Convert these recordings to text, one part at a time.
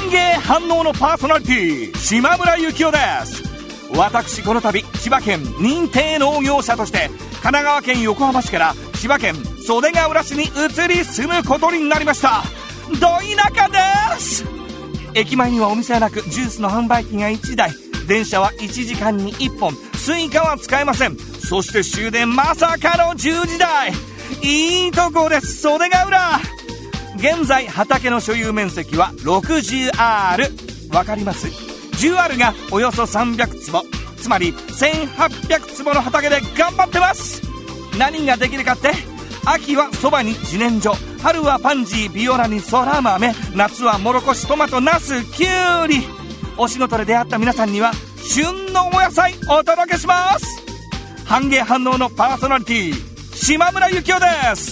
歓迎反応のパーソナリティ島村幸男です。私この度千葉県認定農業者として神奈川県横浜市から千葉県袖ケ浦市に移り住むことになりました。ど田舎です。駅前にはお店はなく、ジュースの販売機が1台、電車は1時間に1本、スイカは使えません。そして終電まさかの10時台。いいとこです、袖ケ浦。現在畑の所有面積は 60R。 わかります？ 10R がおよそ300坪、つまり1800坪の畑で頑張ってます。何ができるかって、秋はそばに自然薯、春はパンジー、ビオラにそら豆、夏はもろこし、トマト、ナス、キュウリ。お仕事で出会った皆さんには旬のお野菜お届けします。歓迎反応のパーソナリティ島村幸男です。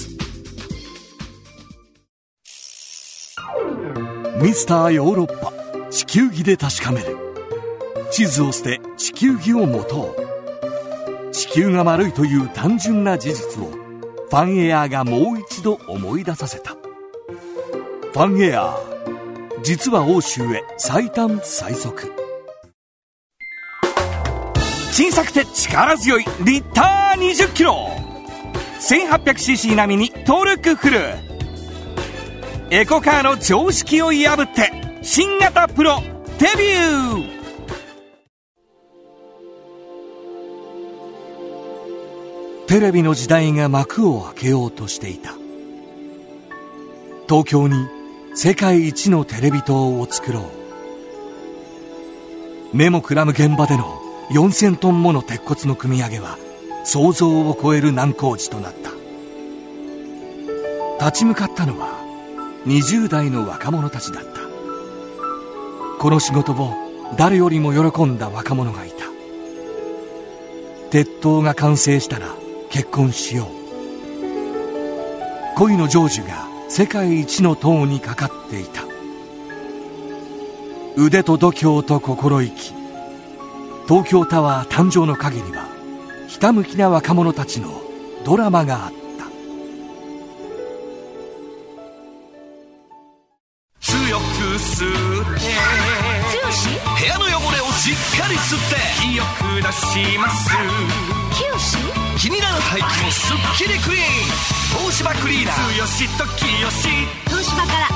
ミスターヨーロッパ、地球儀で確かめる。地図を捨て地球儀を持とう。地球が丸いという単純な事実をファンエアーがもう一度思い出させた。ファンエアー、実は欧州へ最短最速。小さくて力強いリッター20キロ、 1800cc 並みにトルクフル。エコカーの常識を破って新型プロデビュー。テレビの時代が幕を開けようとしていた。東京に世界一のテレビ塔を作ろう。目もくらむ現場での4000トンもの鉄骨の組み上げは想像を超える難工事となった。立ち向かったのは20代の若者たちだった。この仕事を誰よりも喜んだ若者がいた。鉄塔が完成したら結婚しよう。恋の成就が世界一の塔にかかっていた。腕と度胸と心意気、東京タワー誕生の陰にはひたむきな若者たちのドラマがあった。強く吸って部屋の汚れをしっかり吸って清く出します。気になる排気もすっきりクリーン。東芝クリーナー、強しと清し。東芝から